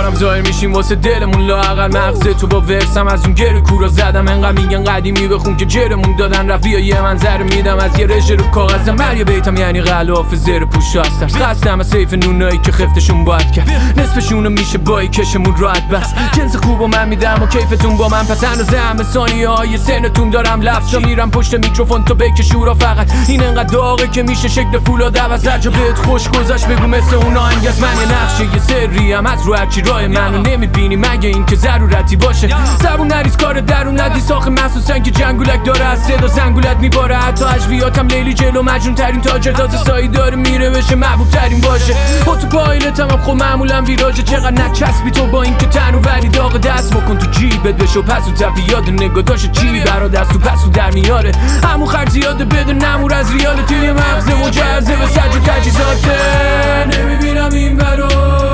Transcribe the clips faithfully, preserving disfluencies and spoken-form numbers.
بارم ظاهر میشیم واسه دلمون، لااقل مغز تو با ورسم از اون گره کورا زدم. انقدر میگن قدیمی بخون که جرمون دادن رفت، یا یه منظر میدم از یه رژه رو کاغذم. من یه بیتم یعنی غلاف زیر پوش هستم، خستم از سیف نونایی که خفتشون باید کرد، نصفشونو میشه بایی کشمون راحت بس. جنس خوب و من میدم و کیفتون با من پس اندازه همه ثانیه های سنتون دارم لفظا میرم پشت میکروفون تو بک شورا. فقط این انقدر داغه که میشه شکل فولاد عوض. هر جا بهت خوش گذاشت بگو مثل اون آهنگ از من. یه نقشه یه سری هم از رو هرچی راه منو نمیبینی مگه این که ضرورتی باشه. زبون نریز کار درون ندی ساخه محسوسن که جنگولک داره از صدا زنگولت میباره. حتی اجویاتم لیلی جلو مجنون ترین تاجر تازه سایی داره میره بشه محبوب ترین باشه. با تو پایلتم هم خب معمولا ویراجه. چقدر نچسبی تو با این که تنو وری داغ دست بکن تو جیبت بشو پس و تفی یاد نگاه داشت چی برا دست و پس و در میاره. همون خرج زیاده بده نمور از ریال توی مغزه و جرزه به سج و تجیزاته. نمیبینم این برا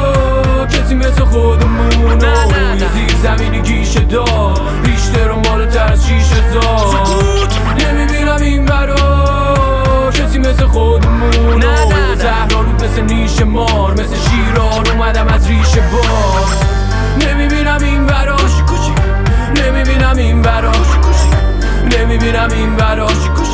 کسی مثل خودمونو، یه زیر زمینی گیشه دار ریشته رو مالتر از شیش هزار. نمیبینم این برا کسی مثل خودمونو، زهرالود مثل نیش مار مثل شیران اومدم از ریشه بار. نمیبینم این برا نمیبینم این برا نمیبینم این برا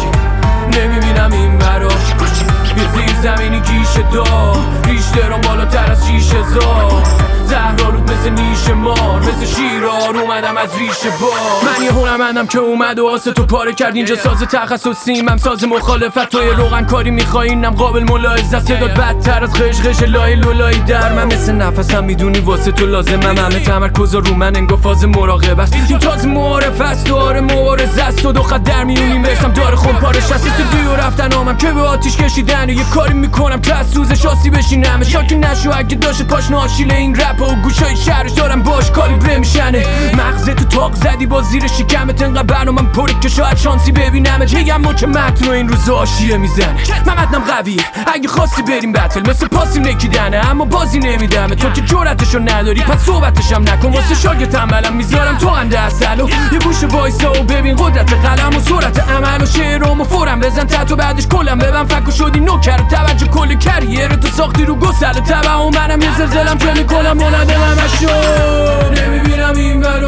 نمیبینم این برا یه زیر زمینی گیشه دار ریشته رو بالاتر از شیش هزار. زهرالود مثل نیش مار مثل شیران اومدم از ریشه بار. من یه هنرمندم که اومد و آسه تو پاره کرد. اینجا ساز تخصصیم هم ساز مخالفت. توی روغن کاری میخوای اینم قابل ملاحظه. صدات بدتر از قشقش لای لولای در من مثل نفسم میدونی واسه تو لازمم. همه تمرکز رو من انگار فاز مراقبه است. این تازه معارف است داره مبارزه است و دو خط در میونیم برسم داره خون پارش هست. دیو رفتن آمم که به آتیش کشیدن یه کاری میکنم که از سوزش آسی بشینم. شاکی نشو اگه داشت پاشن آشیل این رپ و گوشای شهرش دارم باش کالیبره میشنه. مغزت تو تاق زدی با زیر شکمت انقدر برنامم پره که شاید شانسی ببینم. چگم ما که متن و این روز آشیه میزنه. من متنم قویه اگه خواستی بریم بتل مثل پاسی نکیدنه اما بازی نمیدمه. تو که جرأتشو نداری پس صحبتشم نکن. واسه شاگه تنبلم میذارم تو انده اصل و یه گوش وایسا و ببین قدرت قلم و سرعت عمل و شعرام و فورم بزن تتو بعدش کلم ببن فکو شدی نوکر توجه کل کریر تو ساختی رو گسل تبع و منم یه زلزلم که میکنم مولده همشو. نمیبینم این برا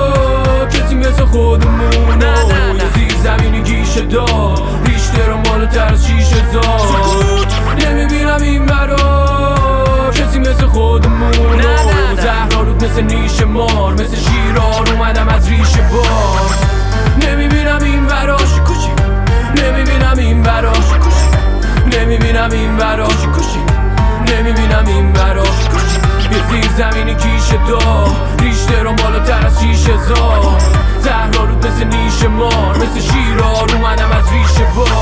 کسی مثل خودمونو، یه زیر زمینی گیشه دار ریشته رو مالتر از شیش هزار. نمیبینم این برا کسی مثل خودمونو، زهرالود مثل نیش مار مثل شیران اومدم از ریشه بار. نمیبینم این برا نمیبینم این برا نمیبینم این برا نمیبینم این برا یه زیر زمینی کیشه دار ریشته رو بالاتر از شیش هزار. زهرالود مثل نیش مار مثل شیران اومدم از ریشه بار.